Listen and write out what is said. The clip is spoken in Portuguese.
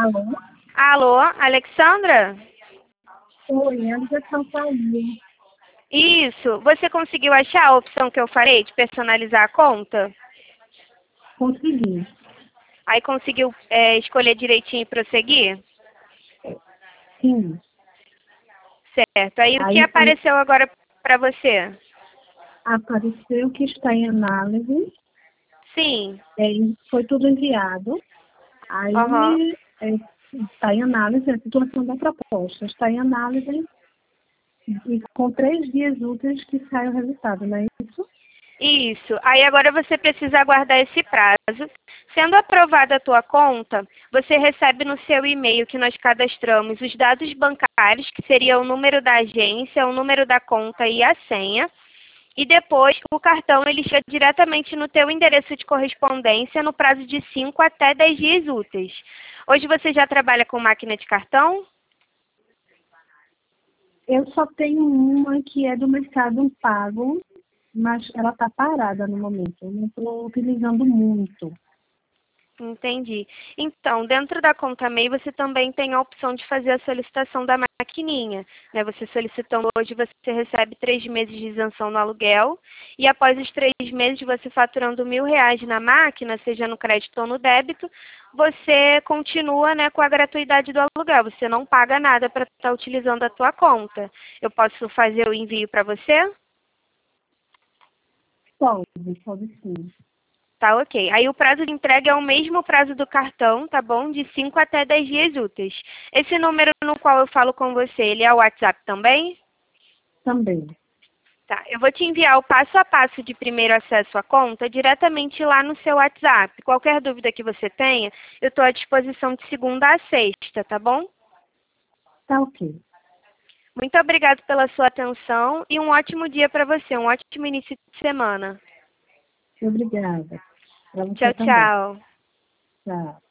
Alô? Alô, Alexandra? Oi, a ligação caiu. Isso. Você conseguiu achar a opção que eu falei de personalizar a conta? Consegui. Aí conseguiu escolher direitinho e prosseguir? Sim. Certo. Aí o que Aí apareceu agora para você? apareceu que está em análise. Sim. Foi tudo enviado. Aham. Aí está em análise a situação da proposta. Está em análise e com 3 dias úteis que sai o resultado, não é isso? Isso. Aí agora você precisa aguardar esse prazo. Sendo aprovada a tua conta, você recebe no seu e-mail que nós cadastramos os dados bancários, que seria o número da agência, o número da conta e a senha. E depois o cartão ele chega diretamente no teu endereço de correspondência no prazo de 5 até 10 dias úteis. Hoje você já trabalha com máquina de cartão? Eu só tenho uma que é do Mercado Pago, mas ela está parada no momento. Eu não estou utilizando muito. Entendi. Então, dentro da conta MEI, você também tem a opção de fazer a solicitação da maquininha, né? Você solicitando hoje, você recebe 3 meses de isenção no aluguel e após os 3 meses, você faturando R$ 1.000 na máquina, seja no crédito ou no débito, você continua, né, com a gratuidade do aluguel. Você não paga nada para estar utilizando a tua conta. Eu posso fazer o envio para você? Pode sim. Tá, ok. Aí o prazo de entrega é o mesmo prazo do cartão, tá bom? De 5 até 10 dias úteis. Esse número no qual eu falo com você, ele é o WhatsApp também? Também. Tá. Eu vou te enviar o passo a passo de primeiro acesso à conta diretamente lá no seu WhatsApp. Qualquer dúvida que você tenha, eu estou à disposição de segunda a sexta, tá bom? Tá ok. Muito obrigada pela sua atenção e um ótimo dia para você, um ótimo início de semana. Obrigada. Para você Tchau, também. tchau. Tchau.